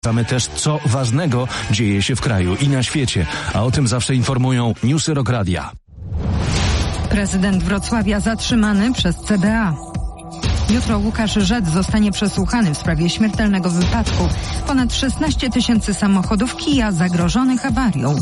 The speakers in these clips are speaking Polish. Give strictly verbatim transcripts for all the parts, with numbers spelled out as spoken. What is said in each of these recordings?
Znamy też, co ważnego dzieje się w kraju i na świecie, a o tym zawsze informują Newsy Rock Radia. Prezydent Wrocławia zatrzymany przez C B A. Jutro Łukasz Rzet zostanie przesłuchany w sprawie śmiertelnego wypadku. Ponad szesnaście tysięcy samochodów Kia zagrożonych awarią.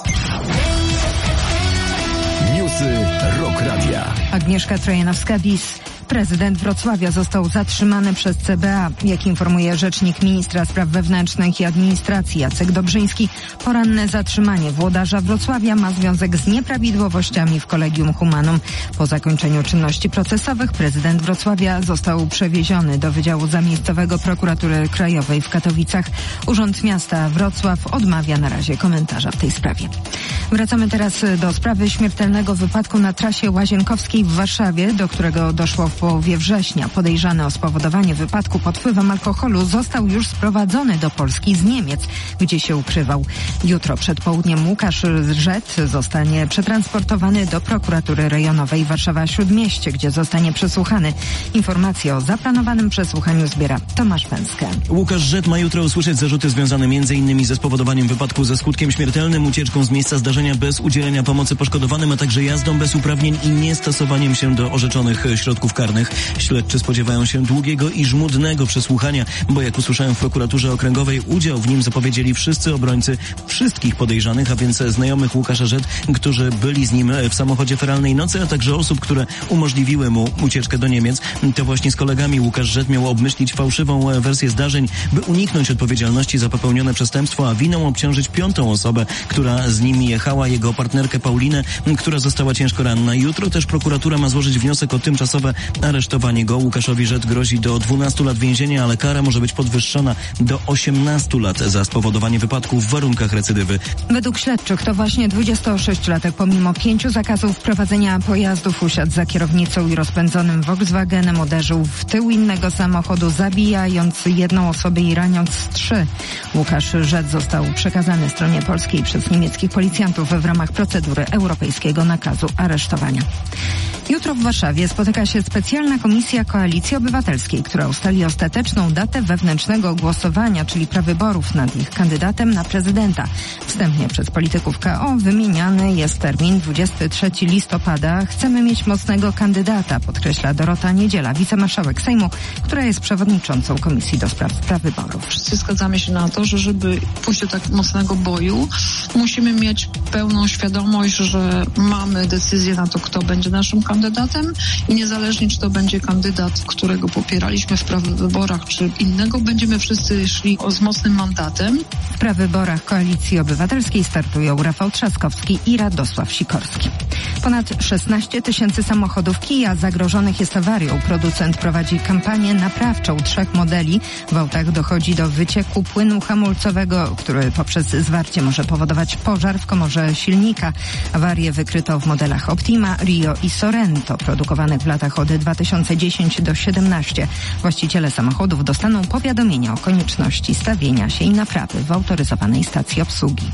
Newsy Rock Radia. Agnieszka Trojanowska-Bis. Prezydent Wrocławia został zatrzymany przez C B A. Jak informuje rzecznik ministra spraw wewnętrznych i administracji Jacek Dobrzyński, poranne zatrzymanie włodarza Wrocławia ma związek z nieprawidłowościami w Collegium Humanum. Po zakończeniu czynności procesowych prezydent Wrocławia został przewieziony do Wydziału Zamiejscowego Prokuratury Krajowej w Katowicach. Urząd Miasta Wrocław odmawia na razie komentarza w tej sprawie. Wracamy teraz do sprawy śmiertelnego wypadku na trasie Łazienkowskiej w Warszawie, do którego doszło w połowie września. Podejrzany o spowodowanie wypadku pod wpływem alkoholu został już sprowadzony do Polski z Niemiec, gdzie się ukrywał. Jutro przed południem Łukasz Rzet zostanie przetransportowany do prokuratury rejonowej Warszawa-Śródmieście, gdzie zostanie przesłuchany. Informacje o zaplanowanym przesłuchaniu zbiera Tomasz Pęskę. Łukasz Rzet ma jutro usłyszeć zarzuty związane między innymi ze spowodowaniem wypadku ze skutkiem śmiertelnym, ucieczką z miejsca zdarzenia bez udzielenia pomocy poszkodowanym, a także jazdą bez uprawnień i niestosowaniem się do orzeczonych środków karnych. Śledczy spodziewają się długiego i żmudnego przesłuchania, bo jak usłyszałem w prokuraturze okręgowej, udział w nim zapowiedzieli wszyscy obrońcy wszystkich podejrzanych, a więc znajomych Łukasza Rzet, którzy byli z nim w samochodzie feralnej nocy, a także osób, które umożliwiły mu ucieczkę do Niemiec. To właśnie z kolegami Łukasz Rzet miał obmyślić fałszywą wersję zdarzeń, by uniknąć odpowiedzialności za popełnione przestępstwo, a winą obciążyć piątą osobę, która z nimi jechała, jego partnerkę Paulinę, która została ciężko ranna. Jutro też prokuratura ma złożyć wniosek o tymczasowe aresztowanie go. Łukaszowi Rzet grozi do dwunastu lat więzienia, ale kara może być podwyższona do osiemnastu lat za spowodowanie wypadku w warunkach recydywy. Według śledczych to właśnie dwudziestosześciolatek pomimo pięciu zakazów prowadzenia pojazdów usiadł za kierownicą i rozpędzonym Volkswagenem uderzył w tył innego samochodu, zabijając jedną osobę i raniąc trzy. Łukasz Rzet został przekazany stronie polskiej przez niemieckich policjantów w ramach procedury europejskiego nakazu aresztowania. Jutro w Warszawie spotyka się specjalna komisja Koalicji Obywatelskiej, która ustali ostateczną datę wewnętrznego głosowania, czyli prawyborów nad ich kandydatem na prezydenta. Wstępnie przez polityków K O wymieniany jest termin dwudziestego trzeciego listopada. Chcemy mieć mocnego kandydata, podkreśla Dorota Niedziela, wicemarszałek Sejmu, która jest przewodniczącą Komisji do Spraw Prawyborów. Wszyscy zgadzamy się na to, że żeby pójść do tak mocnego boju, musimy mieć pełną świadomość, że mamy decyzję na to, kto będzie naszym kandydatem i niezależnie, czy to będzie kandydat, którego popieraliśmy w prawyborach, czy innego, będziemy wszyscy szli z mocnym mandatem. W prawyborach Koalicji Obywatelskiej startują Rafał Trzaskowski i Radosław Sikorski. Ponad szesnaście tysięcy samochodów Kia zagrożonych jest awarią. Producent prowadzi kampanię naprawczą trzech modeli. W autach dochodzi do wycieku płynu hamulcowego, który poprzez zwarcie może powodować pożar w komorze silnika. Awarię wykryto w modelach Optima, Rio i Sorento, produkowanych w latach od dwa tysiące dziesiątego do dwa tysiące siedemnastego. Właściciele samochodów dostaną powiadomienia o konieczności stawienia się i naprawy w autoryzowanej stacji obsługi.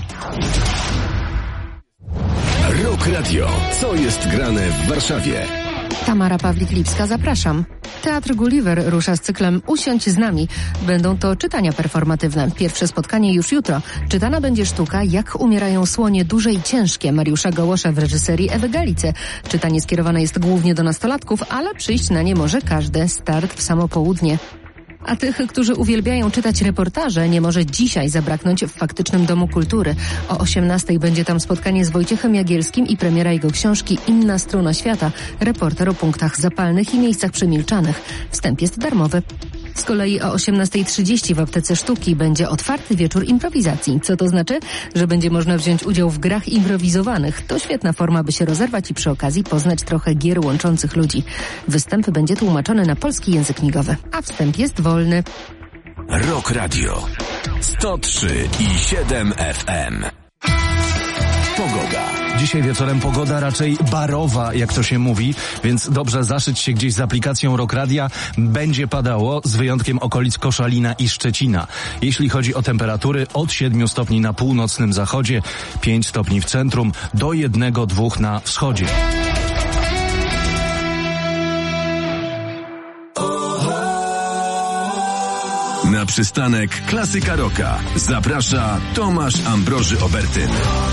Rock Radio. Co jest grane w Warszawie? Tamara Pawlik-Lipska, zapraszam. Teatr Gulliver rusza z cyklem Usiądź z nami. Będą to czytania performatywne. Pierwsze spotkanie już jutro. Czytana będzie sztuka Jak umierają słonie duże i ciężkie Mariusza Gołosza w reżyserii Ewy Galicy. Czytanie skierowane jest głównie do nastolatków, ale przyjść na nie może każdy. Start w samo południe. A tych, którzy uwielbiają czytać reportaże, nie może dzisiaj zabraknąć w Faktycznym Domu Kultury. O osiemnastej będzie tam spotkanie z Wojciechem Jagielskim i premiera jego książki Inna strona świata. Reporter o punktach zapalnych i miejscach przemilczanych. Wstęp jest darmowy. Z kolei o osiemnastej trzydzieści w Aptece Sztuki będzie otwarty wieczór improwizacji. Co to znaczy? Że będzie można wziąć udział w grach improwizowanych. To świetna forma, by się rozerwać i przy okazji poznać trochę gier łączących ludzi. Występ będzie tłumaczony na polski język migowy, a wstęp jest wolny. Rock Radio sto trzy i siedem F M. Pogoda. Dzisiaj wieczorem pogoda raczej barowa, jak to się mówi, więc dobrze zaszyć się gdzieś z aplikacją Rock Radia. Będzie padało, z wyjątkiem okolic Koszalina i Szczecina. Jeśli chodzi o temperatury, od siedmiu stopni na północnym zachodzie, pięć stopni w centrum, do jednego do dwóch na wschodzie. Na przystanek Klasyka Rocka. Zaprasza Tomasz Ambroży Obertyn.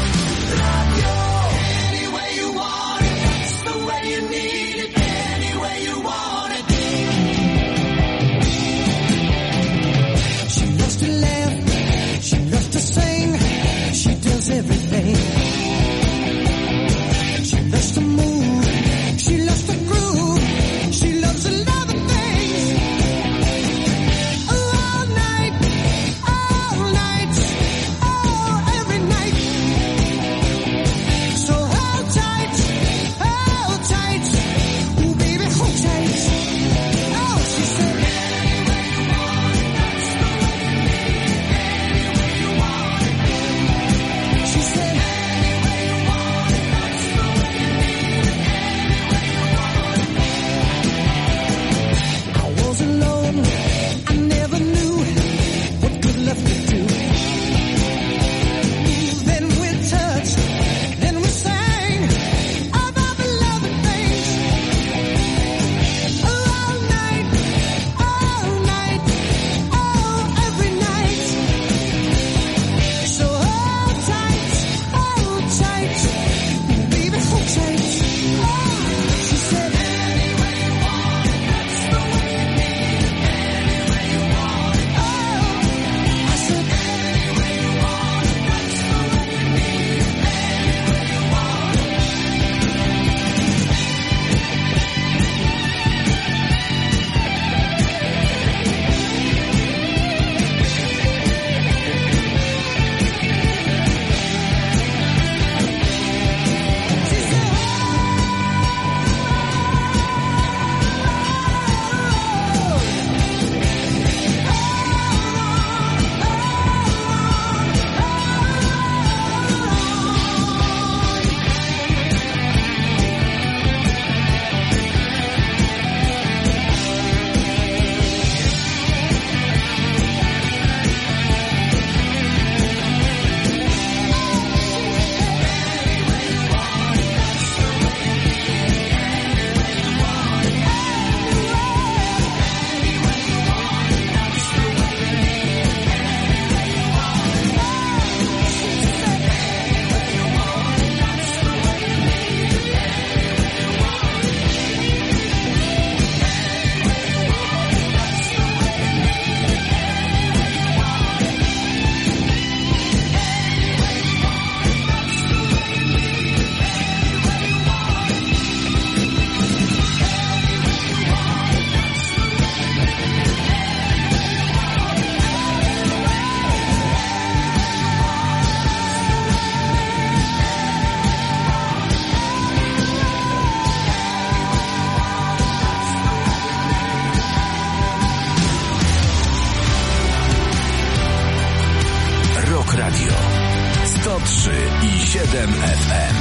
F M.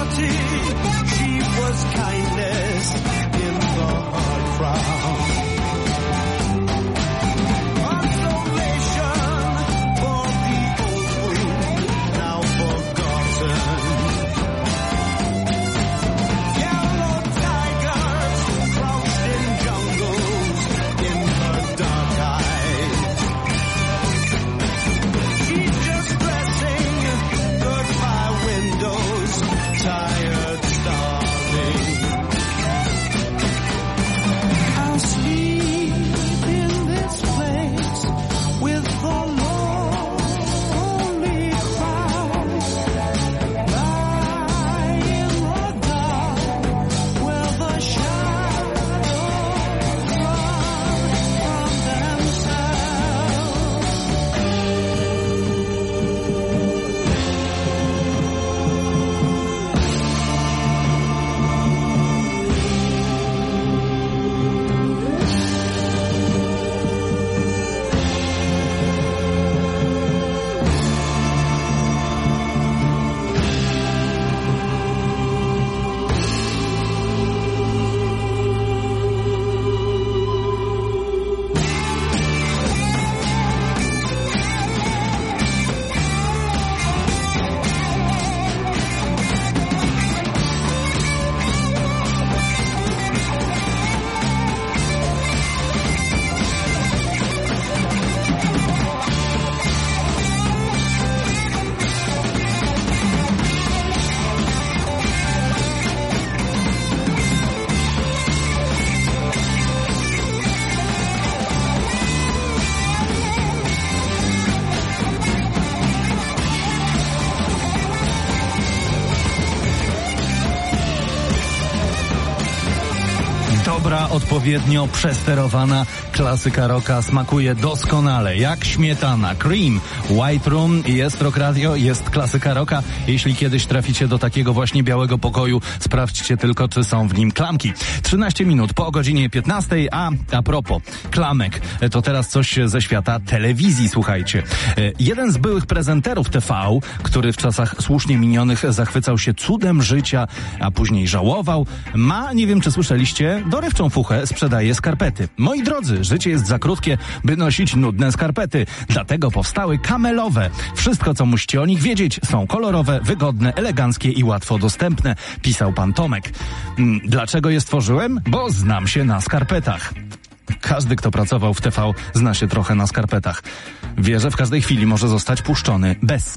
Dobra, odpowiednio przesterowana klasyka rocka smakuje doskonale, jak śmietana. Cream, White Room, jest Rock Radio, jest klasyka rocka. Jeśli kiedyś traficie do takiego właśnie białego pokoju, sprawdźcie tylko, czy są w nim klamki. trzynaście minut po godzinie piętnastej, a a propos klamek, to teraz coś ze świata telewizji, słuchajcie. Jeden z byłych prezenterów T V, który w czasach słusznie minionych zachwycał się cudem życia, a później żałował, ma, nie wiem czy słyszeliście, dorywczą fuchę, sprzedaje skarpety. Moi drodzy, życie jest za krótkie, by nosić nudne skarpety. Dlatego powstały kamelowe. Wszystko, co musicie o nich wiedzieć, są kolorowe, wygodne, eleganckie i łatwo dostępne, pisał pan Tomek. Dlaczego je stworzyłem? Bo znam się na skarpetach. Każdy, kto pracował w T V, zna się trochę na skarpetach. Wie, że w każdej chwili może zostać puszczony bez.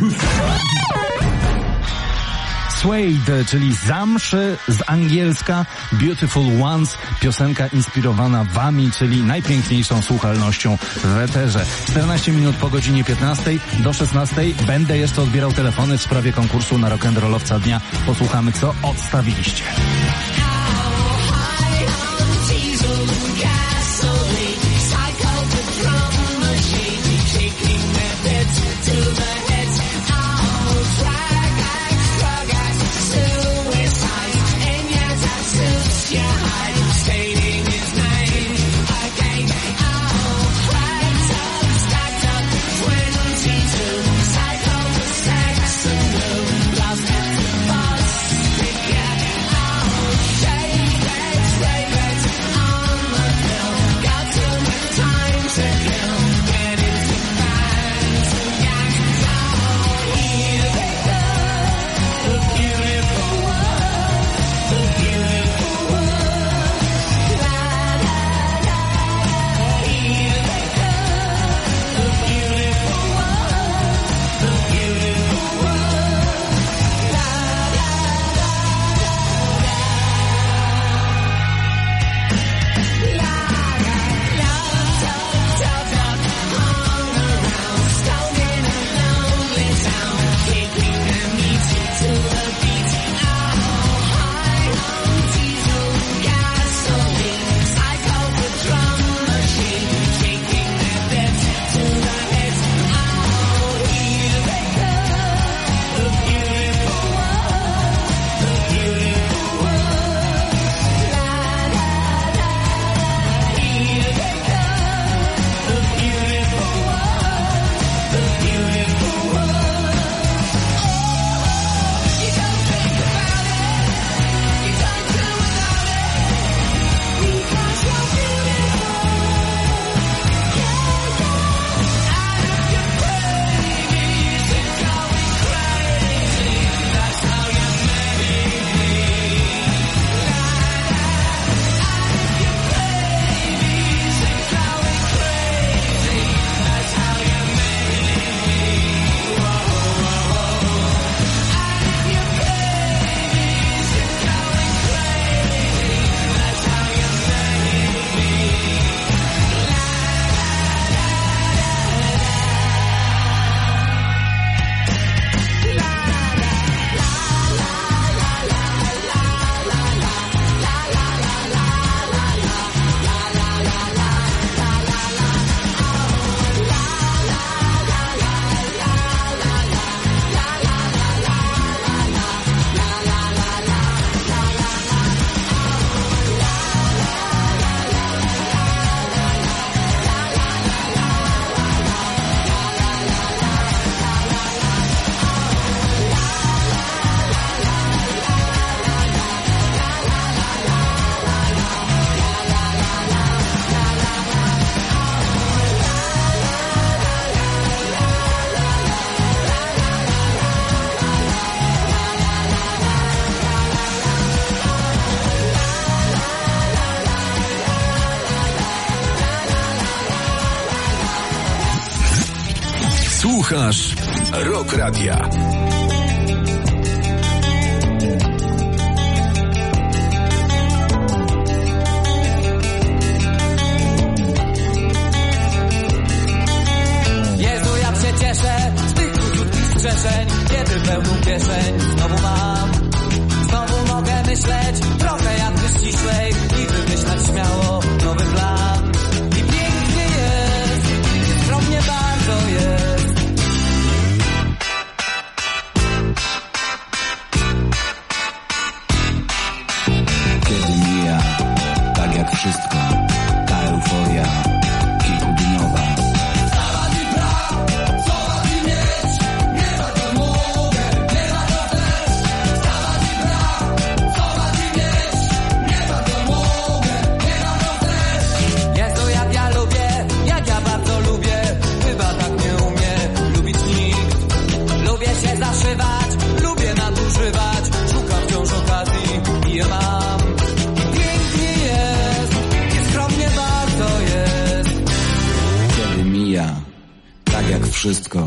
Suede, czyli zamszy z angielska, Beautiful Ones, piosenka inspirowana wami, czyli najpiękniejszą słuchalnością w eterze. czternaście minut po godzinie piętnastej do szesnastej będę jeszcze odbierał telefony w sprawie konkursu na rock'n'rollowca dnia. Posłuchamy, co odstawiliście. Słuchasz Rock Radia. Jezu, jak się cieszę z tych krótkich strzeszeń, kiedy pełną kieszeń znowu mam. Znowu mogę myśleć trochę jakby ściślej i wymyślać śmiało nowy plan. I pięknie jest, i skromnie bardzo jest. Kiedy mija, tak jak wszystko, ta euforia kilkudniowa. Lubię nadużywać, szukam wciąż okazji i je mam. Pięknie jest, nieskromnie bardzo jest. Kiedy mija, tak jak wszystko.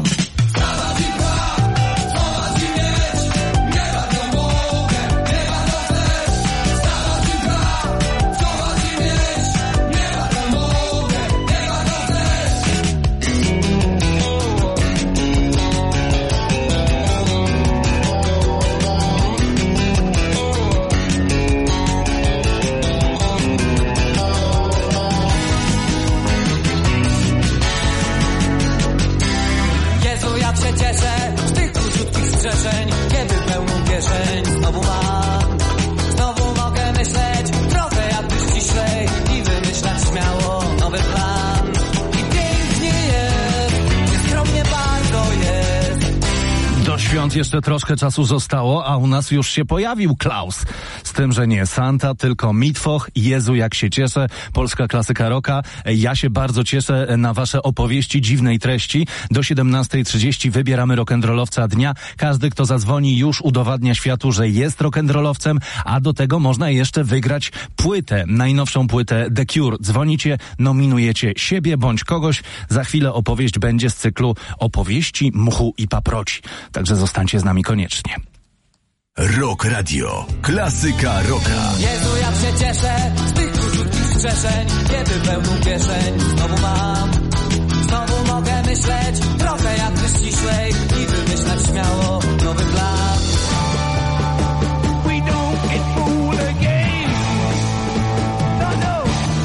Kiedy pełną kieszeń znowu mam. Znowu mogę myśleć trochę jakby ściślej i wymyślać śmiało nowy plan. I pięknie jest, nieskromnie bardzo jest. Do świąt jeszcze troszkę czasu zostało, a u nas już się pojawił Klaus. Z tym, że nie Santa, tylko Mitwoch. Jezu, jak się cieszę. Polska klasyka rocka. Ja się bardzo cieszę na wasze opowieści dziwnej treści. Do siedemnastej trzydzieści wybieramy rock'n'rollowca dnia. Każdy, kto zadzwoni, już udowadnia światu, że jest rock'n'rollowcem, a do tego można jeszcze wygrać płytę, najnowszą płytę The Cure. Dzwonicie, nominujecie siebie bądź kogoś. Za chwilę opowieść będzie z cyklu opowieści Mchu i Paproci. Także zostańcie z nami koniecznie. Rock Radio. Klasyka rocka. Jezu, jak się cieszę z tych króciutkich strzeszeń, kiedy pełną kieszeń znowu mam. Znowu mogę myśleć trochę jakby ściślej i wymyślać śmiało nowy plan. We don't get fooled again. No, no.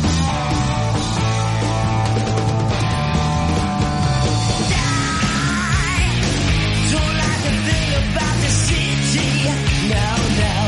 Don't like a thing about the city. No, no.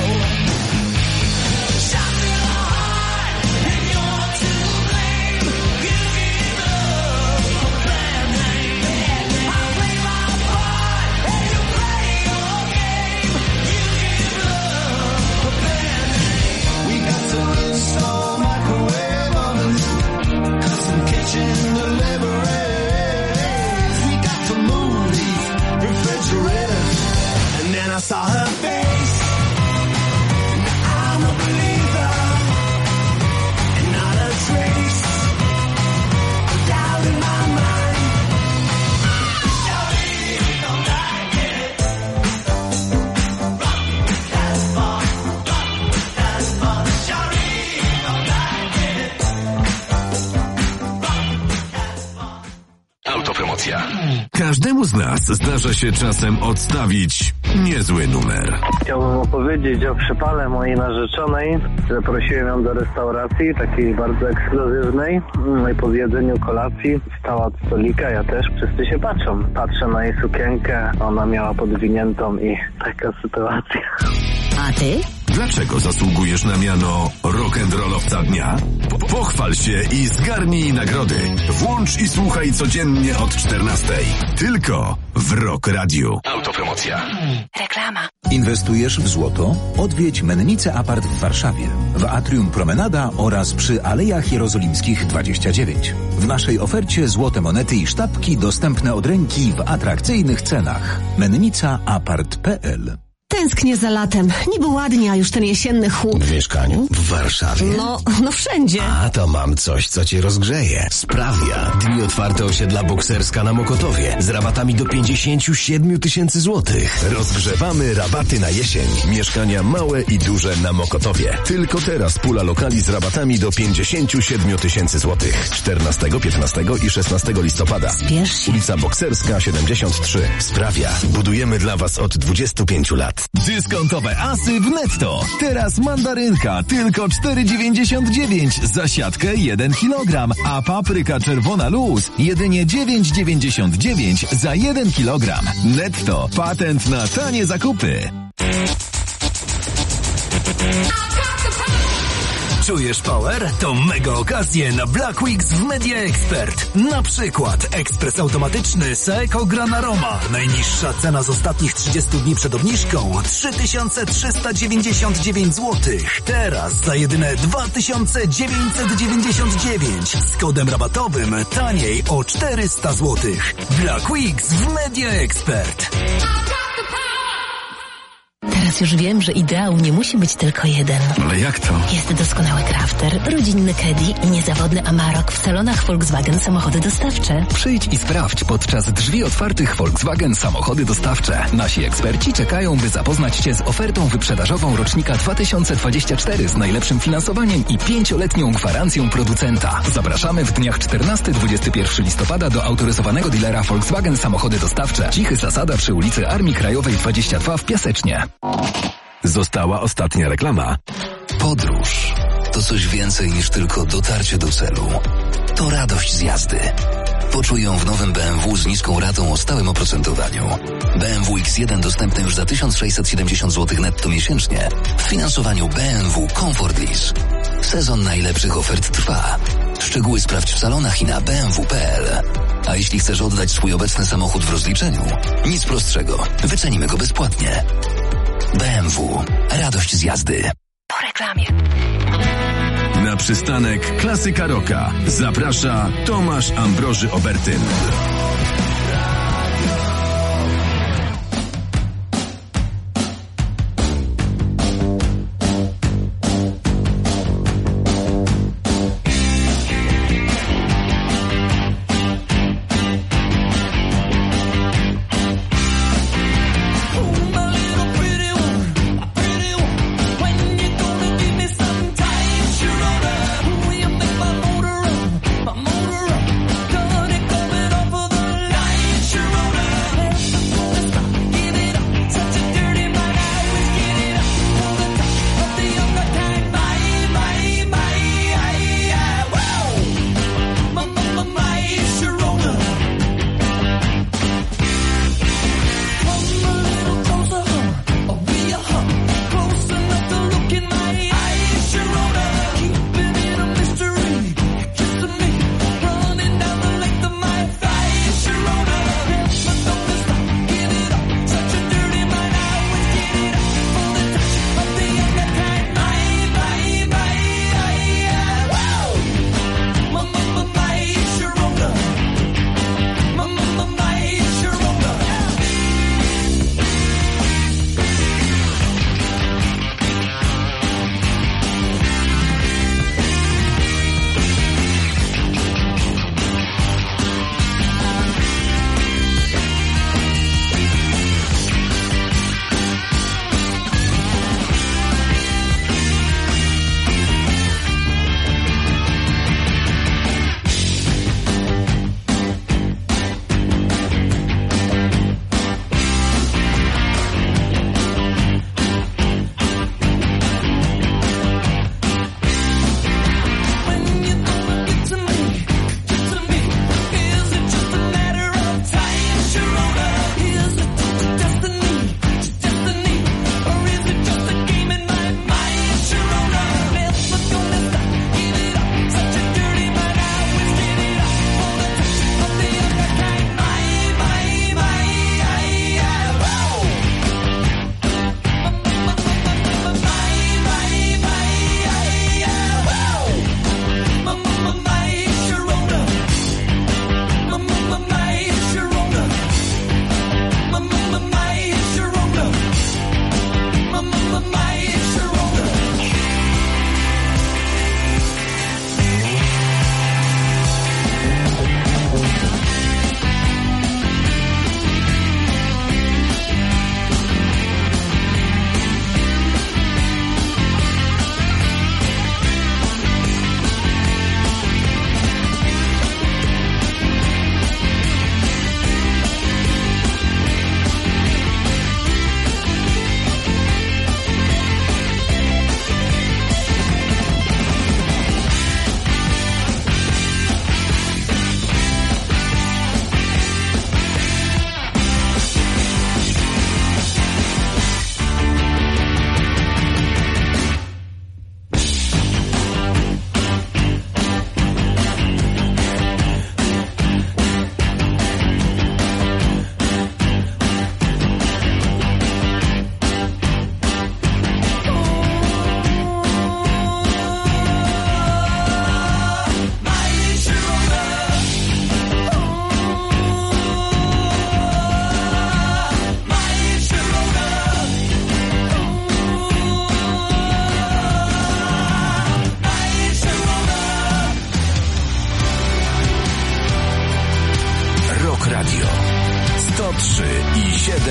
Shot in the heart and you're to blame. You give up a bad name. I play my part and you play your game. You give up a bad name. We got to install microwave ovens, custom kitchen deliveries. We got to move these refrigerators. And then I saw her face. Now I'm a believer, and not a trace of doubt in my mind. Shawty, don't like it. Rock that's far, rock that's far. Shawty, don't like it. Rock that's far. Autopromocja. Każdemu z nas zdarza się czasem odstawić niezły numer. Chciałbym opowiedzieć o przypale mojej narzeczonej. Zaprosiłem ją do restauracji, takiej bardzo ekskluzywnej. No i po zjedzeniu kolacji wstała od stolika, ja też. Wszyscy się patrzą. Patrzę na jej sukienkę, ona miała podwiniętą i taka sytuacja. A ty? Dlaczego zasługujesz na miano rock'n'rollowca dnia? Po- Pochwal się i zgarnij nagrody. Włącz i słuchaj codziennie od czternastej. Tylko w Rock Radiu. Autopromocja. Reklama. Inwestujesz w złoto? Odwiedź Mennice Apart w Warszawie, w Atrium Promenada oraz przy Alejach Jerozolimskich dwadzieścia dziewięć. W naszej ofercie złote monety i sztabki dostępne od ręki w atrakcyjnych cenach. mennica apart kropka p l. Tęsknię za latem. Niby ładnie, a już ten jesienny chłód. W mieszkaniu? W Warszawie? No, no wszędzie. A to mam coś, co cię rozgrzeje. Sprawia. Dni otwarte osiedla Bokserska na Mokotowie. Z rabatami do pięćdziesiąt siedem tysięcy złotych. Rozgrzewamy rabaty na jesień. Mieszkania małe i duże na Mokotowie. Tylko teraz pula lokali z rabatami do pięćdziesiąt siedem tysięcy złotych. czternastego, piętnastego i szesnastego listopada. Spiesz się. Ulica Bokserska siedemdziesiąt trzy. Sprawia. Budujemy dla was od dwudziestu pięciu lat. Dyskontowe asy w netto. Teraz mandarynka tylko cztery dziewięćdziesiąt dziewięć za siatkę jeden kilogram, a papryka czerwona luz jedynie dziewięć dziewięćdziesiąt dziewięć za jeden kilogram. Netto. Patent na tanie zakupy. Czujesz power? To mega okazje na Black Weeks w Media Expert. Na przykład ekspres automatyczny Seiko Gran Aroma. Najniższa cena z ostatnich trzydziestu dni przed obniżką trzy tysiące trzysta dziewięćdziesiąt dziewięć złotych. Teraz za jedyne dwa tysiące dziewięćset dziewięćdziesiąt dziewięć. Z kodem rabatowym taniej o czterysta złotych. Black Weeks w Media Expert. Teraz już wiem, że ideał nie musi być tylko jeden. Ale jak to? Jest doskonały crafter, rodzinny Caddy i niezawodny Amarok w salonach Volkswagen Samochody Dostawcze. Przyjdź i sprawdź podczas drzwi otwartych Volkswagen Samochody Dostawcze. Nasi eksperci czekają, by zapoznać Cię z ofertą wyprzedażową rocznika dwa tysiące dwudziestego czwartego z najlepszym finansowaniem i pięcioletnią gwarancją producenta. Zapraszamy w dniach czternastego do dwudziestego pierwszego listopada do autoryzowanego dealera Volkswagen Samochody Dostawcze. Cichy Zasada przy ulicy Armii Krajowej dwadzieścia dwa w Piasecznie. Została ostatnia reklama. Podróż to coś więcej niż tylko dotarcie do celu. To radość z jazdy. Poczuj ją w nowym B M W z niską ratą o stałym oprocentowaniu. B M W X jeden dostępny już za tysiąc sześćset siedemdziesiąt złotych netto miesięcznie w finansowaniu B M W Comfort Lease. Sezon najlepszych ofert trwa. Szczegóły sprawdź w salonach i na b m w kropka p l. A jeśli chcesz oddać swój obecny samochód w rozliczeniu, nic prostszego. Wycenimy go bezpłatnie. B M W. Radość z jazdy. Po reklamie. Na przystanek Klasyka Rocka zaprasza Tomasz Ambroży Obertyn. Gonna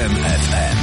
siedem F M.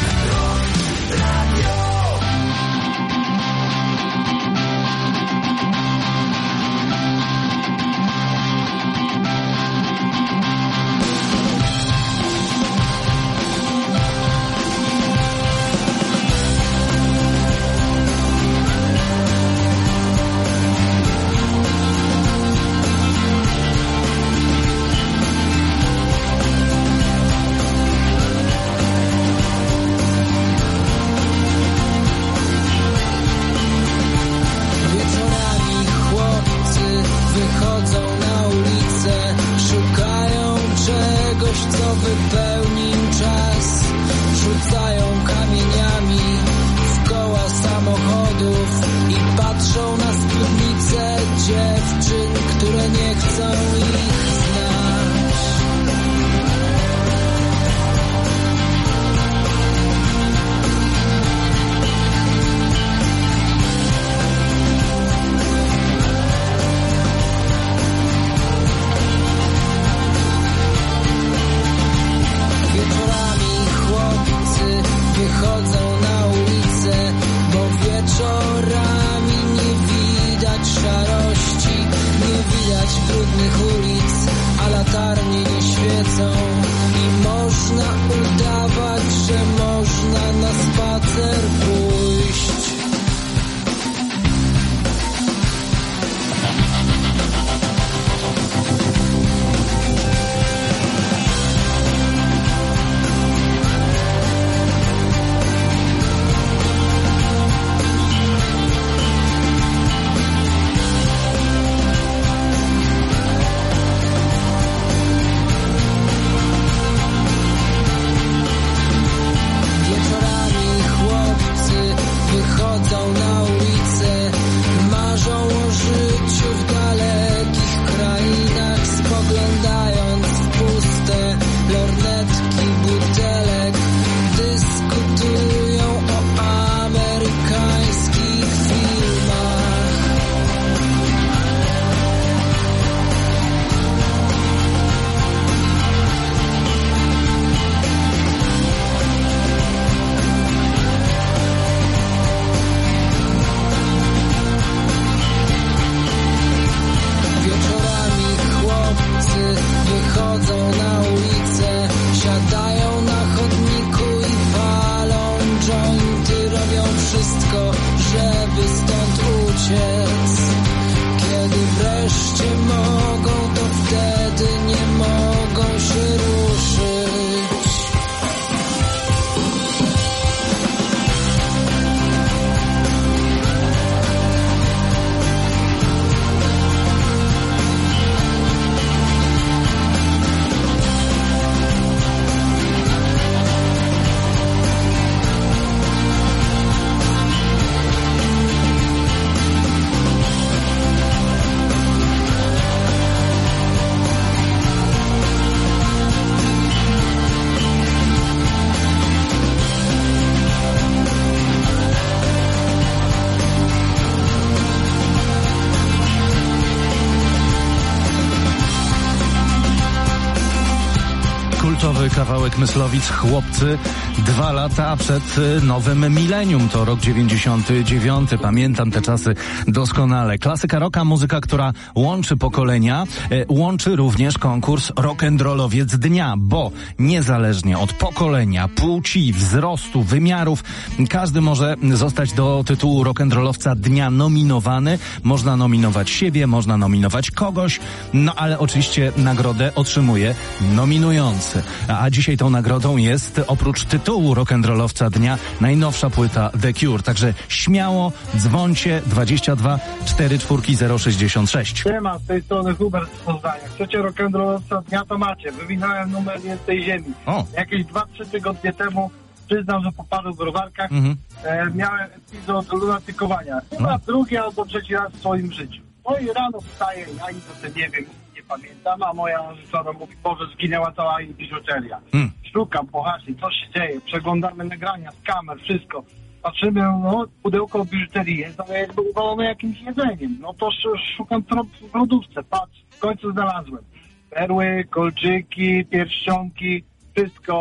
Kawałek Myslowic, Chłopcy, dwa lata przed nowym milenium, to rok dziewięćdziesiąty dziewiąty. Pamiętam te czasy doskonale. Klasyka rocka, muzyka, która łączy pokolenia, e, łączy również konkurs Rock'n'Rollowiec Dnia, bo niezależnie od pokolenia, płci, wzrostu, wymiarów, każdy może zostać do tytułu Rock'n'Rollowca Dnia nominowany. Można nominować siebie, można nominować kogoś, no ale oczywiście nagrodę otrzymuje nominujący. A dzisiaj tą nagrodą jest, oprócz tytułu Rock'n'Rollowca Dnia, najnowsza płyta The Cure. Także śmiało dzwońcie dwadzieścia dwa cztery cztery zero sześćdziesiąt sześć. Siema, z tej strony Hubert z Poznania. Chcecie Rock'n'Rollowca Dnia, to macie. Wywinąłem numer z tej ziemi. O. Jakieś dwa trzy tygodnie temu przyznam, że popadł w browarkach. Mhm. E, miałem epizod lunatykowania. Chyba no. drugi albo trzeci raz w swoim życiu. No i rano wstaję, ja nic o tym nie wiem, nie pamiętam, a moja narzeczona mówi, Boże, zginęła cała jej biżuteria. Hmm. Szukam po hasie, co się dzieje, przeglądamy nagrania z kamer, wszystko. Patrzymy, no, pudełko biżuterii jest, ale jakby uwalone jakimś jedzeniem. No to szukam w lodówce, patrz, w końcu znalazłem. Perły, kolczyki, pierścionki, wszystko.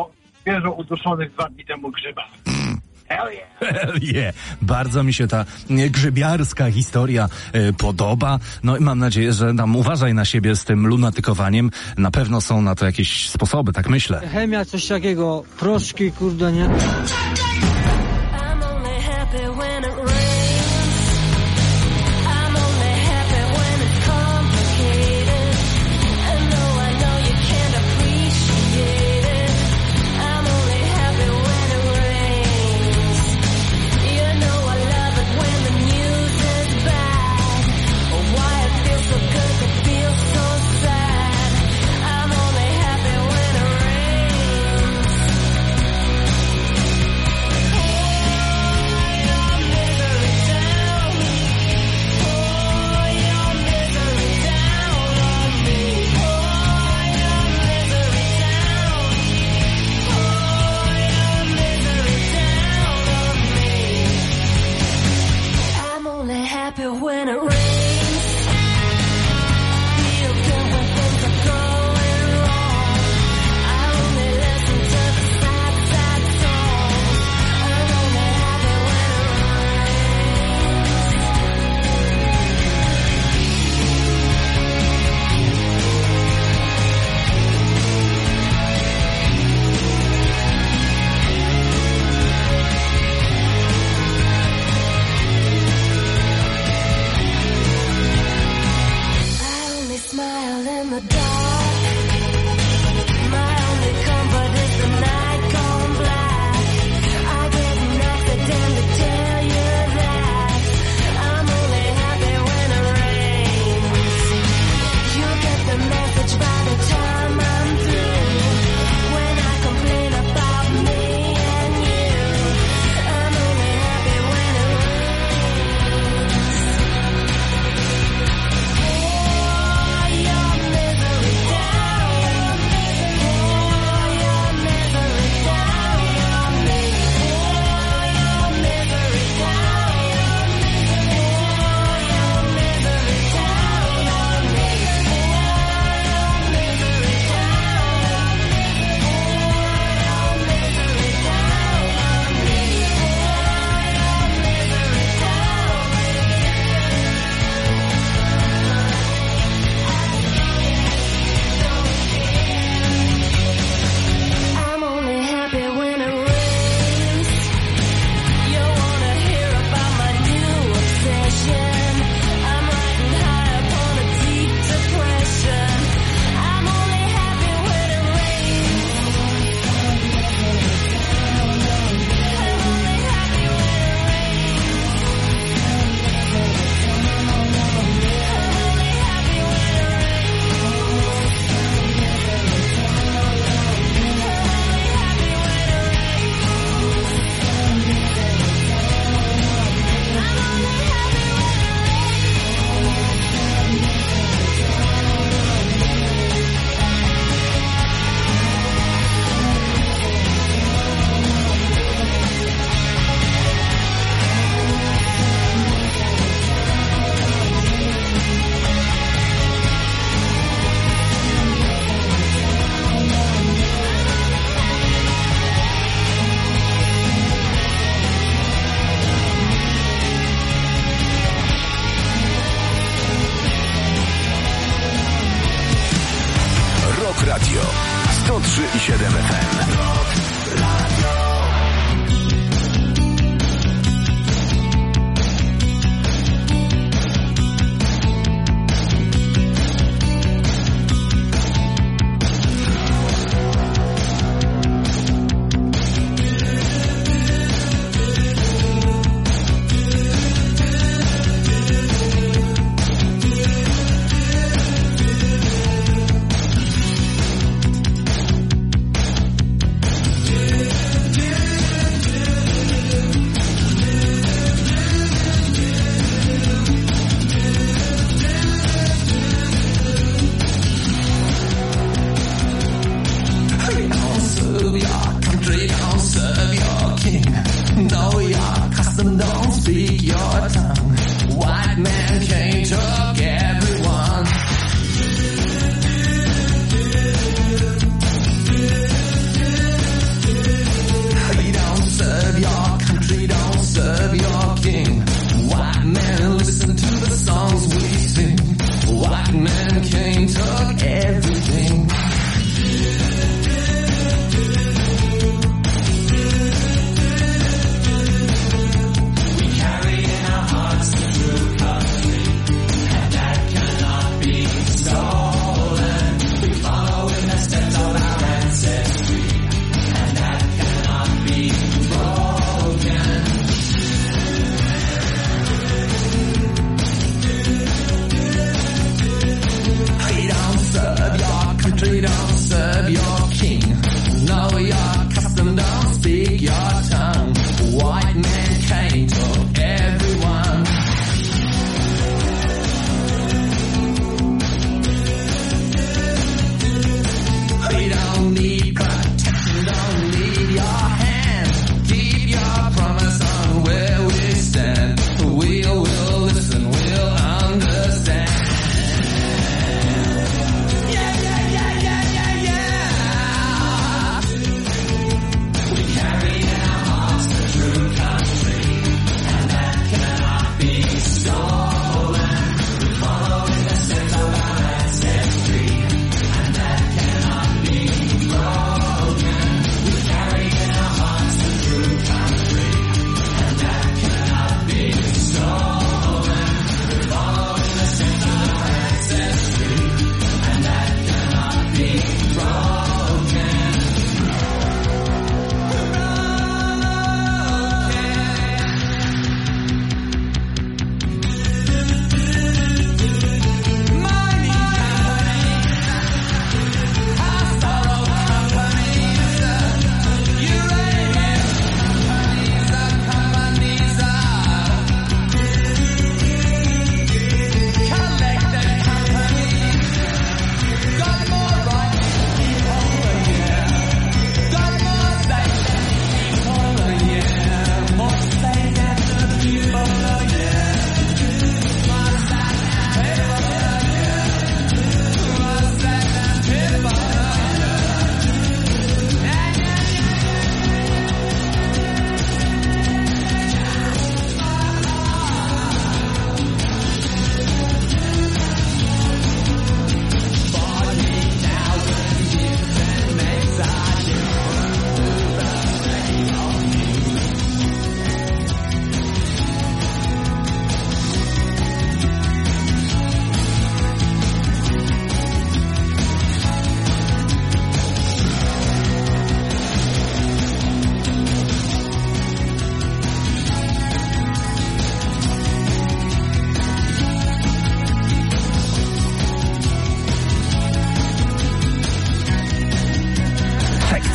świeżo uduszonych dwa dni temu grzybach. Hell yeah. Hell yeah. Bardzo mi się ta e, grzybiarska historia e, podoba. No i mam nadzieję, że tam uważaj na siebie z tym lunatykowaniem. Na pewno są na to jakieś sposoby, tak myślę. Chemia, coś takiego, proszki, kurde, nie? Radio sto trzy i siedem F M.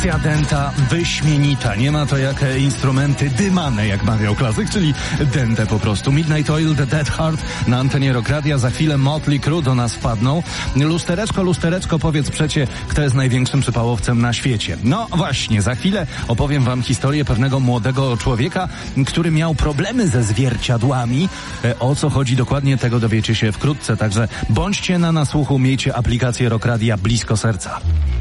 Wersja Denta wyśmienita. Nie ma to jak instrumenty dymane, jak mawiał klasyk, czyli Dente po prostu. Midnight Oil, The Dead Heart na antenie Rock Radia. Za chwilę Motley Crue do nas wpadną. Lustereczko, lustereczko, powiedz przecie, kto jest największym przypałowcem na świecie. No właśnie, za chwilę opowiem wam historię pewnego młodego człowieka, który miał problemy ze zwierciadłami. O co chodzi dokładnie, tego dowiecie się wkrótce, także bądźcie na nasłuchu, miejcie aplikację Rock Radia blisko serca.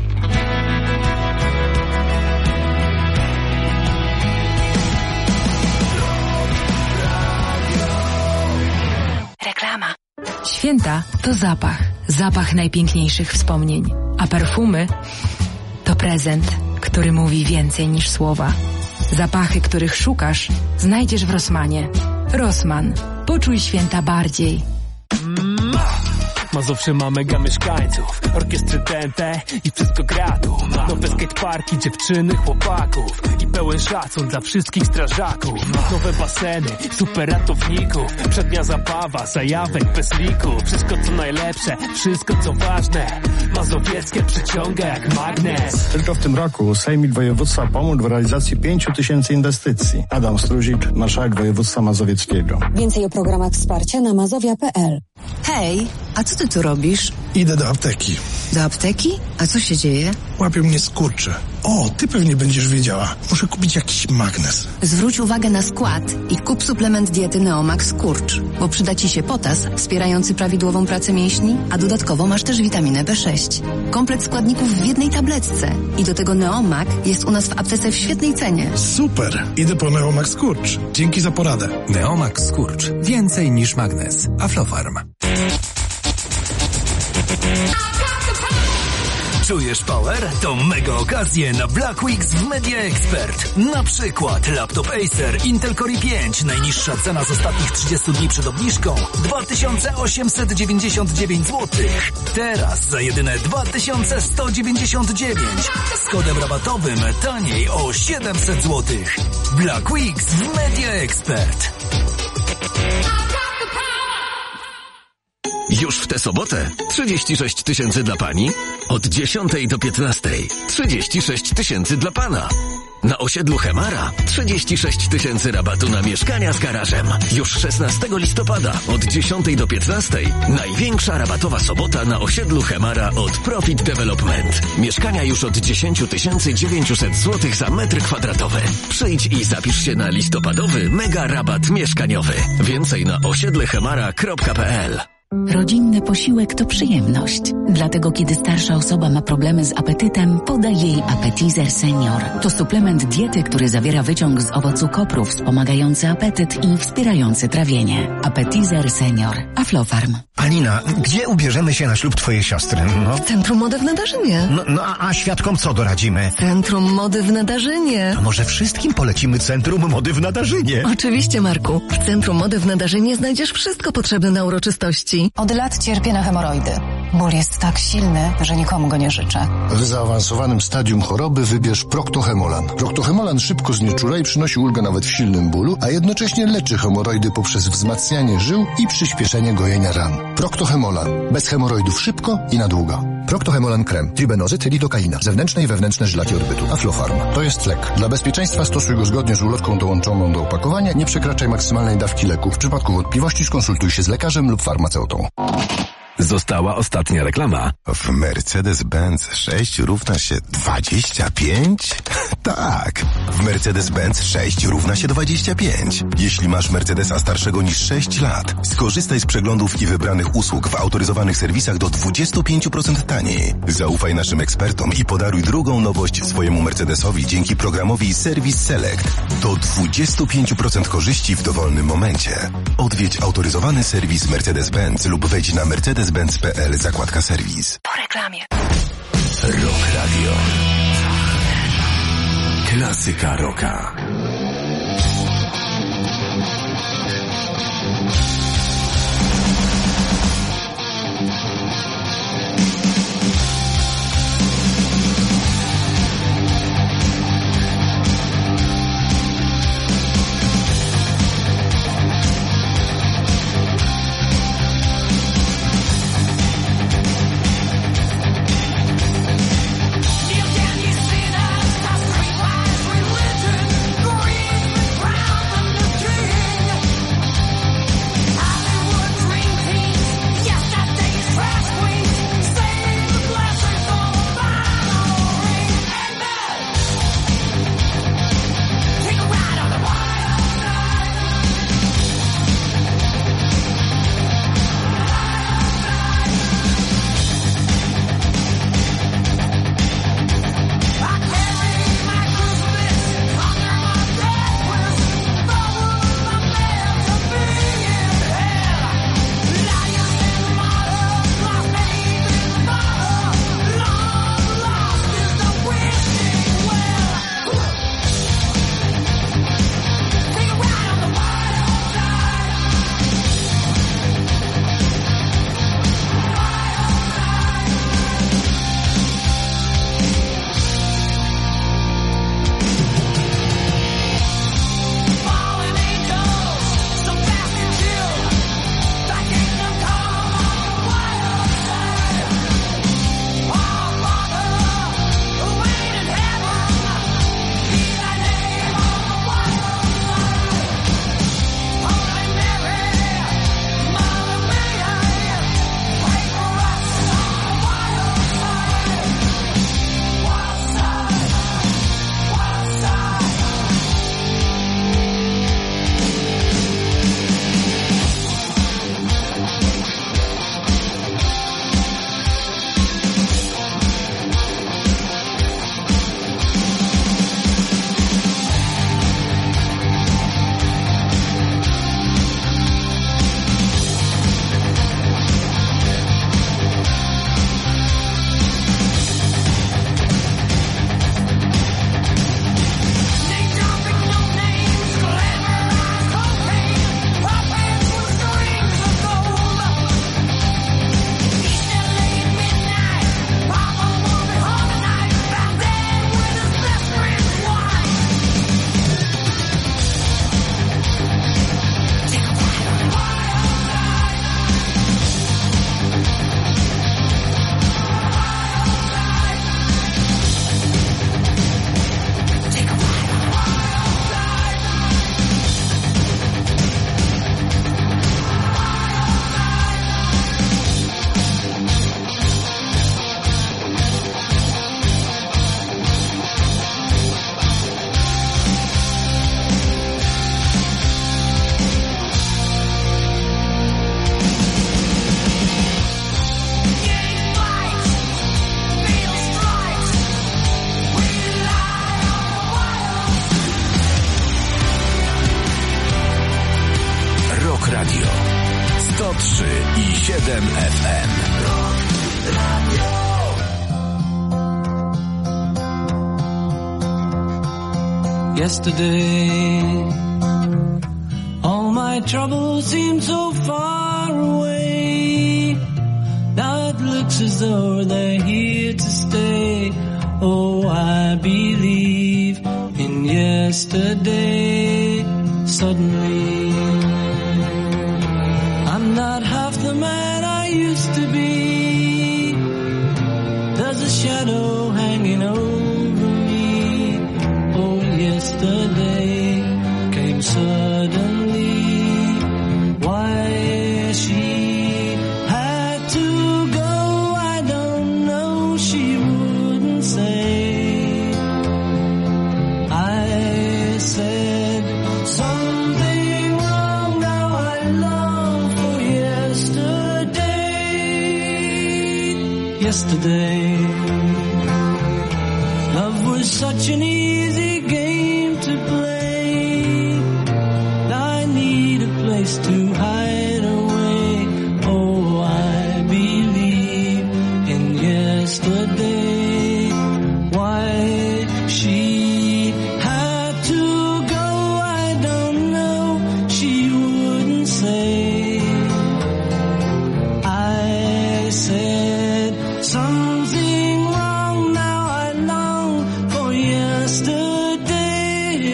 Reklama. Święta to zapach. Zapach najpiękniejszych wspomnień. A perfumy to prezent, który mówi więcej niż słowa. Zapachy, których szukasz, znajdziesz w Rossmanie. Rossmann. Poczuj święta bardziej. Mazowsze ma mega mieszkańców, orkiestry T N T i wszystko gra tu. Nowe skateparki, dziewczyny, chłopaków i pełen szacun dla wszystkich strażaków. Nowe baseny, super ratowników, przednia zabawa, zajawek bez liku. Wszystko co najlepsze, wszystko co ważne, mazowieckie przyciąga jak magnes. Tylko w tym roku Sejmik Województwa pomógł w realizacji pięciu tysięcy inwestycji. Adam Struzik, marszałek województwa mazowieckiego. Więcej o programach wsparcia na mazowia kropka p l. Hej, a co ty tu robisz? Idę do apteki. Do apteki? A co się dzieje? Łapią mnie skurcze. O, ty pewnie będziesz wiedziała. Muszę kupić jakiś magnes. Zwróć uwagę na skład i kup suplement diety Neomax Skurcz, bo przyda ci się potas wspierający prawidłową pracę mięśni, a dodatkowo masz też witaminę B sześć. Komplet składników w jednej tabletce. I do tego Neomak jest u nas w aptece w świetnej cenie. Super! Idę po Neomax Skurcz. Dzięki za poradę. Neomax Skurcz. Więcej niż magnes. Aflofarm. Czujesz power? To mega okazje na Black Weeks w Media Expert. Na przykład laptop Acer Intel Core i pięć. Najniższa cena z ostatnich trzydziestu dni przed obniżką dwa tysiące osiemset dziewięćdziesiąt dziewięć złotych. Teraz za jedyne dwa tysiące sto dziewięćdziesiąt dziewięć. Z kodem rabatowym taniej o siedemset złotych. Black Weeks w Media Expert. Już w tę sobotę trzydzieści sześć tysięcy dla pani, od dziesiątej do piętnastej trzydzieści sześć tysięcy dla pana. Na osiedlu Hemara trzydzieści sześć tysięcy rabatu na mieszkania z garażem. Już szesnastego listopada od dziesiątej do piętnastej największa rabatowa sobota na osiedlu Hemara od Profit Development. Mieszkania już od dziesięć tysięcy dziewięćset złotych za metr kwadratowy. Przyjdź i zapisz się na listopadowy mega rabat mieszkaniowy. Więcej na osiedlehemara kropka p l. Rodzinny posiłek to przyjemność. Dlatego kiedy starsza osoba ma problemy z apetytem, podaj jej Appetizer Senior. To suplement diety, który zawiera wyciąg z owocu kopru wspomagający apetyt i wspierający trawienie. Appetizer Senior. Aflofarm. Alina, gdzie ubierzemy się na ślub twojej siostry? No. W Centrum Mody w Nadarzynie. No, no a, a świadkom co doradzimy? Centrum Mody w Nadarzynie. To może wszystkim polecimy Centrum Mody w Nadarzynie. Oczywiście, Marku. W Centrum Mody w Nadarzynie znajdziesz wszystko potrzebne na uroczystości. Od lat cierpię na hemoroidy. Ból jest tak silny, że nikomu go nie życzę. W zaawansowanym stadium choroby wybierz Proctohemolan. Proctohemolan szybko znieczula i przynosi ulgę nawet w silnym bólu, a jednocześnie leczy hemoroidy poprzez wzmacnianie żył i przyspieszenie gojenia ran. Proctohemolan. Bez hemoroidów szybko i na długo. Proctohemolan krem. Tribenozyt, lidokaina. Zewnętrzne i wewnętrzne żylaki odbytu. Aflofarm. To jest lek. Dla bezpieczeństwa stosuj go zgodnie z ulotką dołączoną do opakowania. Nie przekraczaj maksymalnej dawki leku. W przypadku wątpliwości skonsultuj się z lekarzem lub farmaceutą. Została ostatnia reklama. W Mercedes-Benz sześć równa się dwadzieścia pięć? Tak, w Mercedes-Benz sześć równa się dwadzieścia pięć. Jeśli masz Mercedesa starszego niż sześć lat, skorzystaj z przeglądów i wybranych usług w autoryzowanych serwisach do dwadzieścia pięć procent taniej. Zaufaj naszym ekspertom i podaruj drugą nowość swojemu Mercedesowi dzięki programowi Service Select. Do dwadzieścia pięć procent korzyści w dowolnym momencie. Odwiedź autoryzowany serwis Mercedes-Benz lub wejdź na mercedes benz kropka p l zakładka serwis. Po reklamie. Rock Radio. Klasyka rocka. Can you see that? Rock Radio. sto trzy i siedem F M. Yesterday, all my troubles seem so far away. Now it looks as though they're here to stay. Oh, I believe in yesterday. Suddenly, I'm not half the man I used to be. There's a shadow hanging over me. Oh, yesterday came suddenly. Why she had to go, I don't know, she wouldn't say. I said something wrong, now I long for yesterday. Yesterday, love was such an easy game to play. I need a place to hide away. Oh, I believe in yesterday. Why she had to go, I don't know, she wouldn't say. I said something wrong, now I long for yesterday.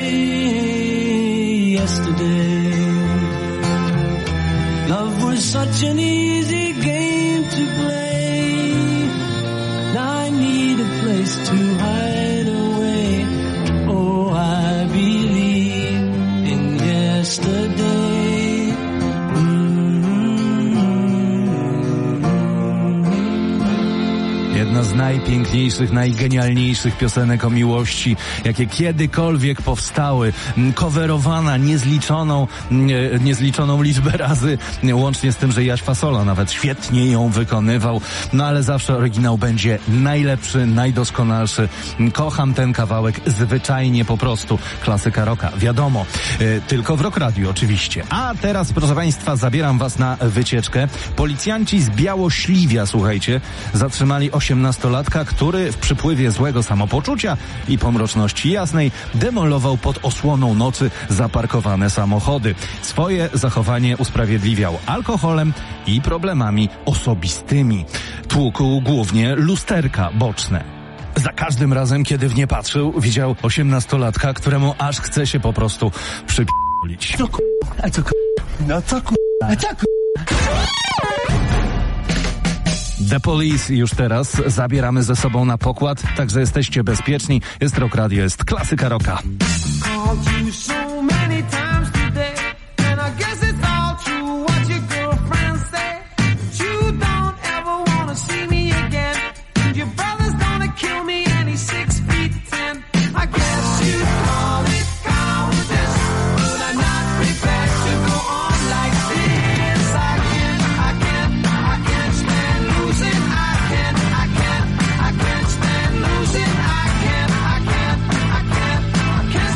Yesterday, love was such an easy game to play. Now I need a place to hide away. Oh, I believe in yesterday. Jedna z najpiękniejszych, najgenialniejszych piosenek o miłości, jakie kiedykolwiek powstały. Coverowana niezliczoną, niezliczoną liczbę razy, łącznie z tym, że Jaś Fasola nawet świetnie ją wykonywał. No ale zawsze oryginał będzie najlepszy, najdoskonalszy. Kocham ten kawałek zwyczajnie po prostu. Klasyka rocka, wiadomo. Tylko w Rock Radio oczywiście. A teraz, proszę Państwa, zabieram Was na wycieczkę. Policjanci z Białośliwia, słuchajcie, zatrzymali osiemnastolatka, który w przypływie złego samopoczucia i pomroczności jasnej demolował pod osłoną nocy zaparkowane samochody. Swoje zachowanie usprawiedliwiał alkoholem i problemami osobistymi. Tłukł głównie lusterka boczne. Za każdym razem, kiedy w nie patrzył, widział osiemnastolatka, któremu aż chce się po prostu przyp***lić. Co ku... A co ku... No co ku... A co ku... The Police już teraz zabieramy ze sobą na pokład, także jesteście bezpieczni. Jest Rock Radio, jest klasyka rocka. I can't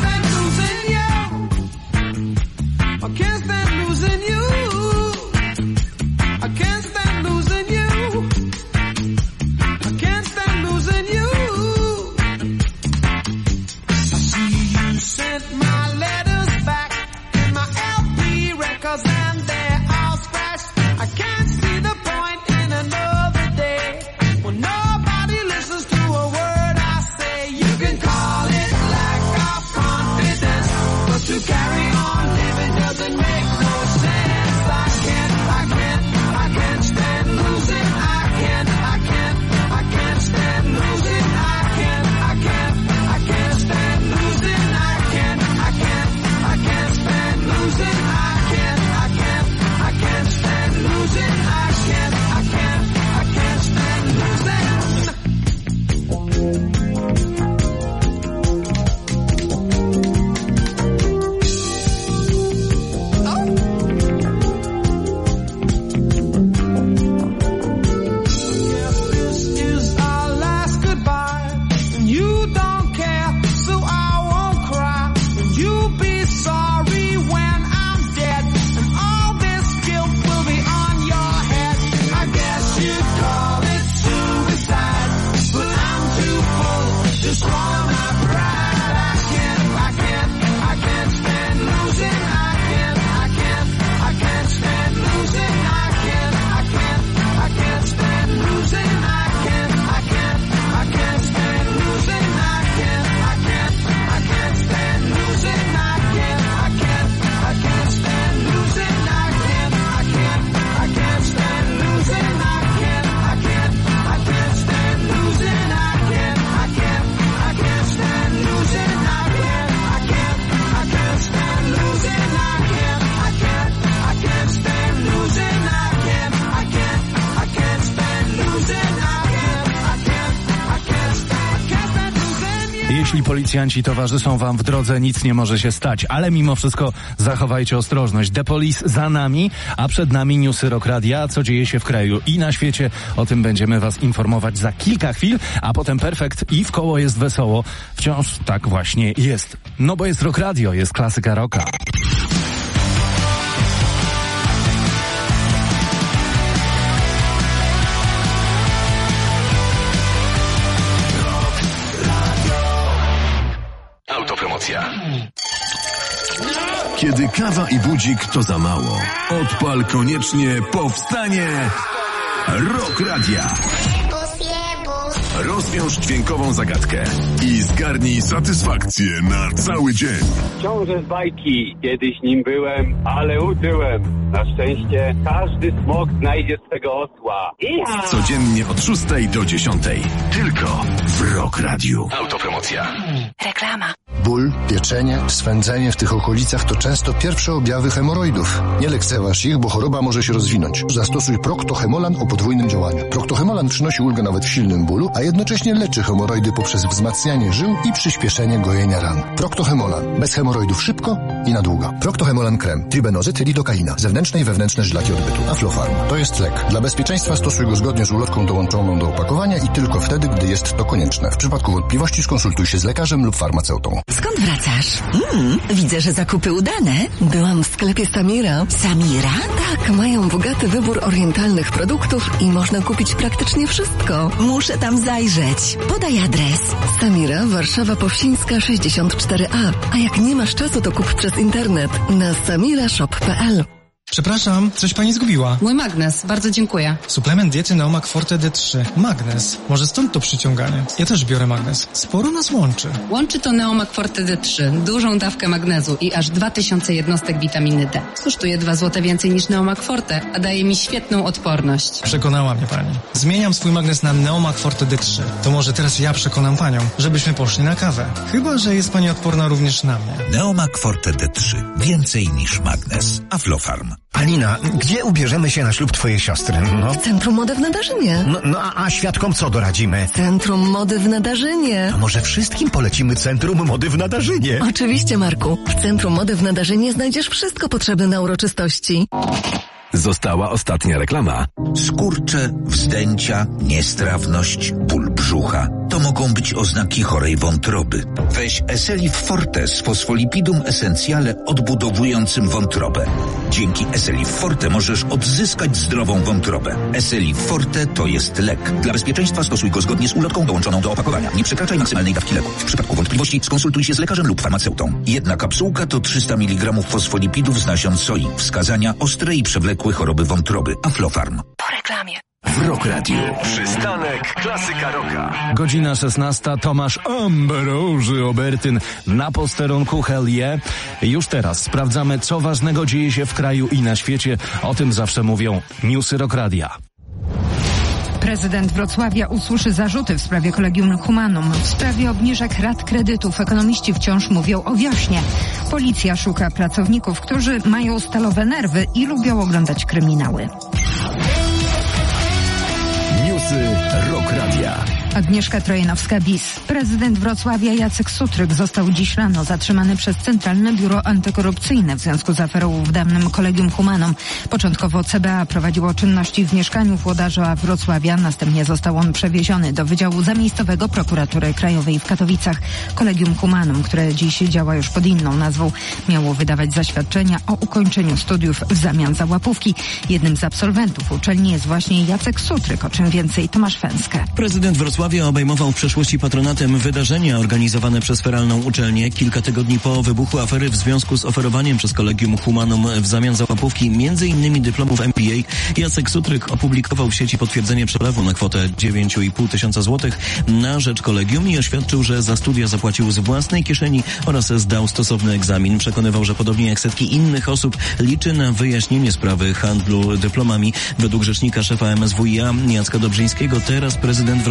policjanci towarzyszą wam w drodze, nic nie może się stać, ale mimo wszystko zachowajcie ostrożność. The Police za nami, a przed nami newsy Rock Radia, co dzieje się w kraju i na świecie. O tym będziemy was informować za kilka chwil, a potem Perfekt i w koło jest wesoło. Wciąż tak właśnie jest. No bo jest Rock Radio, jest klasyka rocka. Autopromocja. Kiedy kawa i budzik to za mało, odpal koniecznie powstanie Rock Radia. Rozwiąż dźwiękową zagadkę i zgarnij satysfakcję na cały dzień. Ciążę z bajki. Kiedyś nim byłem, ale utyłem. Na szczęście każdy smok znajdzie swego osła. Iha! Codziennie od szóstej do dziesiątej. Tylko w Rock Radiu. Autopromocja. Reklama. Ból, pieczenie, swędzenie w tych okolicach to często pierwsze objawy hemoroidów. Nie lekceważ ich, bo choroba może się rozwinąć. Zastosuj Procto-Hemolan o podwójnym działaniu. Procto-Hemolan przynosi ulgę nawet w silnym bólu, a jednocześnie leczy hemoroidy poprzez wzmacnianie żył i przyspieszenie gojenia ran. Procto-Hemolan. Bez hemoroidów szybko i na długo. Procto-Hemolan krem. Tribenozyt, lidokaina. Zewnętrzne i wewnętrzne żylaki odbytu. Aflofarm. To jest lek. Dla bezpieczeństwa stosuj go zgodnie z ulotką dołączoną do opakowania i tylko wtedy, gdy jest to konieczne. W przypadku wątpliwości skonsultuj się z lekarzem lub farmaceutą. Skąd wracasz? Mm, widzę, że zakupy udane. Byłam w sklepie Samira. Samira? Tak, mają bogaty wybór orientalnych produktów i można kupić praktycznie wszystko. Muszę tam zajrzeć. Podaj adres. Samira, Warszawa Powsińska sześćdziesiąt cztery A. A jak nie masz czasu, to kup przez internet na samirashop kropka p l. Przepraszam, coś pani zgubiła. Mój magnes, bardzo dziękuję. Suplement diety Neomak Forte D trzy. Magnes. Może stąd to przyciąganie. Ja też biorę magnes. Sporo nas łączy. Łączy to Neomak Forte D trzy. Dużą dawkę magnezu i aż dwa tysiące jednostek witaminy D. Kosztuje dwa złote więcej niż Neomak Forte, a daje mi świetną odporność. Przekonała mnie pani. Zmieniam swój magnes na Neomak Forte D trzy. To może teraz ja przekonam panią, żebyśmy poszli na kawę. Chyba że jest pani odporna również na mnie. Neomak Forte D trzy. Więcej niż magnes. Aflofarm. Alina, gdzie ubierzemy się na ślub twojej siostry? No. W Centrum Mody w Nadarzynie. No, no a, a świadkom co doradzimy? Centrum Mody w Nadarzynie. A może wszystkim polecimy Centrum Mody w Nadarzynie? Oczywiście, Marku. W Centrum Mody w Nadarzynie znajdziesz wszystko potrzebne na uroczystości. Została ostatnia reklama. Skurcze, wzdęcia, niestrawność, ból brzucha. To mogą być oznaki chorej wątroby. Weź Eselif Forte z fosfolipidum essentiale odbudowującym wątrobę. Dzięki Eselif Forte możesz odzyskać zdrową wątrobę. Eselif Forte to jest lek. Dla bezpieczeństwa stosuj go zgodnie z ulotką dołączoną do opakowania. Nie przekraczaj maksymalnej dawki leku. W przypadku wątpliwości skonsultuj się z lekarzem lub farmaceutą. Jedna kapsułka to trzysta miligramów fosfolipidów z nasion soi. Wskazania: ostre i przewlekłe choroby wątroby. Aflofarm. Po reklamie. W Rock Radio. Przystanek klasyka rocka. Godzina szesnasta. Tomasz Ambroży Obertyn na posterunku Hell Yeah. Już teraz sprawdzamy, co ważnego dzieje się w kraju i na świecie. O tym zawsze mówią newsy Rock Radia. Prezydent Wrocławia usłyszy zarzuty w sprawie Collegium Humanum. W sprawie obniżek rat kredytów ekonomiści wciąż mówią o wiośnie. Policja szuka pracowników, którzy mają stalowe nerwy i lubią oglądać kryminały. Newsy Rock Radia. Agnieszka Trojanowska-Bis. Prezydent Wrocławia Jacek Sutryk został dziś rano zatrzymany przez Centralne Biuro Antykorupcyjne w związku z aferą w dawnym Collegium Humanum. Początkowo C B A prowadziło czynności w mieszkaniu włodarza Wrocławia. Następnie został on przewieziony do Wydziału Zamiejscowego Prokuratury Krajowej w Katowicach. Collegium Humanum, które dziś działa już pod inną nazwą, miało wydawać zaświadczenia o ukończeniu studiów w zamian za łapówki. Jednym z absolwentów uczelni jest właśnie Jacek Sutryk, o czym więcej Tomasz Fęskę. Prezydent Wrocławia obejmował w przeszłości patronatem wydarzenia organizowane przez feralną uczelnię. Kilka tygodni po wybuchu afery w związku z oferowaniem przez Collegium Humanum w zamian za łapówki między innymi dyplomów M P A, Jacek Sutryk opublikował w sieci potwierdzenie przelewu na kwotę dziewięć i pół tysiąca złotych na rzecz kolegium i oświadczył, że za studia zapłacił z własnej kieszeni oraz zdał stosowny egzamin. Przekonywał, że podobnie jak setki innych osób liczy na wyjaśnienie sprawy handlu dyplomami. Według rzecznika szefa M S W i A Jacka Dobrzyńskiego teraz prezydent Wrocławia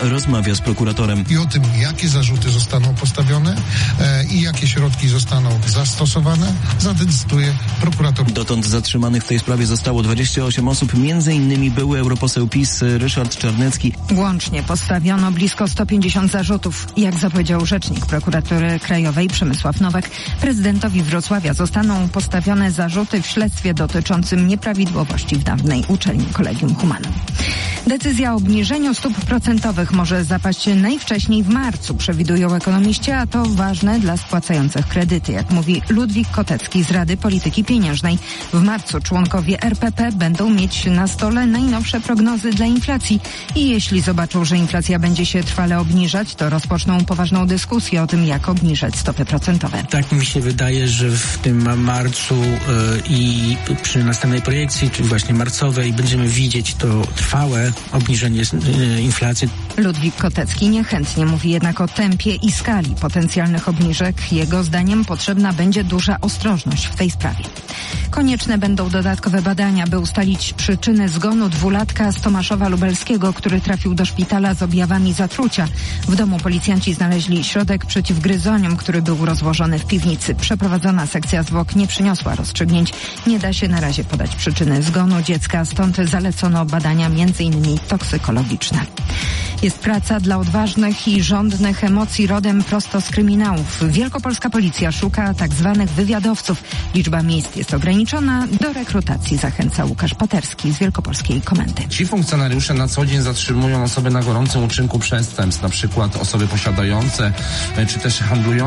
rozmawia z prokuratorem. I o tym, jakie zarzuty zostaną postawione e, i jakie środki zostaną zastosowane, zadecyduje prokurator. Dotąd zatrzymanych w tej sprawie zostało dwadzieścia osiem osób, między innymi były europoseł PiS Ryszard Czarnecki. Łącznie postawiono blisko sto pięćdziesiąt zarzutów. Jak zapowiedział rzecznik prokuratury krajowej Przemysław Nowak, prezydentowi Wrocławia zostaną postawione zarzuty w śledztwie dotyczącym nieprawidłowości w dawnej uczelni Collegium Humanum. Decyzja o obniżeniu stóp procentowych może zapaść najwcześniej w marcu, przewidują ekonomiści, a to ważne dla spłacających kredyty, jak mówi Ludwik Kotecki z Rady Polityki Pieniężnej. W marcu członkowie R P P będą mieć na stole najnowsze prognozy dla inflacji i jeśli zobaczą, że inflacja będzie się trwale obniżać, to rozpoczną poważną dyskusję o tym, jak obniżać stopy procentowe. Tak mi się wydaje, że w tym marcu yy, i przy następnej projekcji, czyli właśnie marcowej, będziemy widzieć to trwałe obniżenie yy, inflacji. Ludwik Kotecki niechętnie mówi jednak o tempie i skali potencjalnych obniżek. Jego zdaniem potrzebna będzie duża ostrożność w tej sprawie. Konieczne będą dodatkowe badania, by ustalić przyczyny zgonu dwulatka z Tomaszowa Lubelskiego, który trafił do szpitala z objawami zatrucia. W domu policjanci znaleźli środek przeciw gryzoniom, który był rozłożony w piwnicy. Przeprowadzona sekcja zwłok nie przyniosła rozstrzygnięć. Nie da się na razie podać przyczyny zgonu dziecka, stąd zalecono badania między innymi toksykologiczne. Jest praca dla odważnych i żądnych emocji rodem prosto z kryminałów. Wielkopolska policja szuka tak zwanych wywiadowców. Liczba miejsc jest ograniczona. Do rekrutacji zachęca Łukasz Paterski z Wielkopolskiej Komendy. Ci funkcjonariusze na co dzień zatrzymują osoby na gorącym uczynku przestępstw, na przykład osoby posiadające czy też handlujące